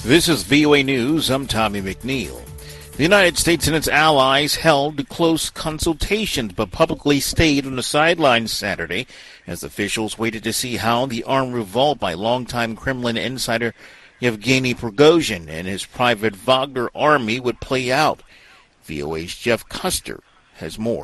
This is VOA News. I'm Tommy McNeil. The United States and its allies held close consultations but publicly stayed on the sidelines Saturday as officials waited to see how the armed revolt by longtime Kremlin insider Yevgeny Prigozhin and his private Wagner army would play out. VOA's Jeff Custer has more.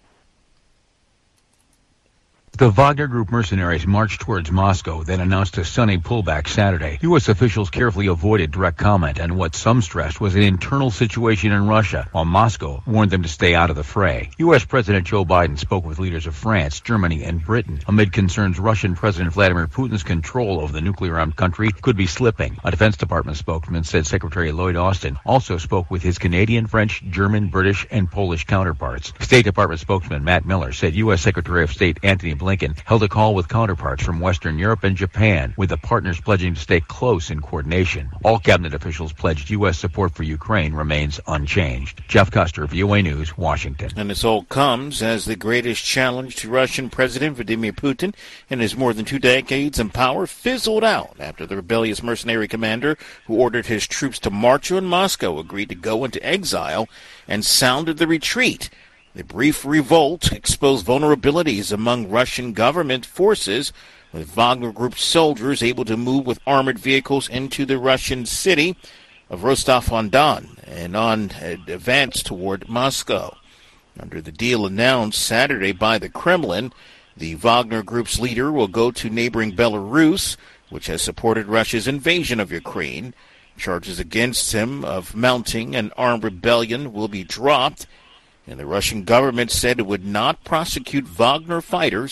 The Wagner Group mercenaries marched towards Moscow, then announced a sunny pullback Saturday. U.S. officials carefully avoided direct comment on what some stressed was an internal situation in Russia, while Moscow warned them to stay out of the fray. U.S. President Joe Biden spoke with leaders of France, Germany, and Britain amid concerns Russian President Vladimir Putin's control of the nuclear-armed country could be slipping. A Defense Department spokesman said Secretary Lloyd Austin also spoke with his Canadian, French, German, British, and Polish counterparts. State Department spokesman Matt Miller said U.S. Secretary of State Antony Blinken held a call with counterparts from Western Europe and Japan, with the partners pledging to stay close in coordination. All cabinet officials pledged U.S. support for Ukraine remains unchanged. Jeff Custer, VOA News, Washington. And this all comes as the greatest challenge to Russian President Vladimir Putin in his more than 2 decades in power fizzled out after the rebellious mercenary commander who ordered his troops to march on Moscow agreed to go into exile and sounded the retreat. The brief revolt exposed vulnerabilities among Russian government forces, with Wagner Group soldiers able to move with armored vehicles into the Russian city of Rostov-on-Don and on advance toward Moscow. Under the deal announced Saturday by the Kremlin, the Wagner Group's leader will go to neighboring Belarus, which has supported Russia's invasion of Ukraine. Charges against him of mounting an armed rebellion will be dropped, and the Russian government said it would not prosecute Wagner fighters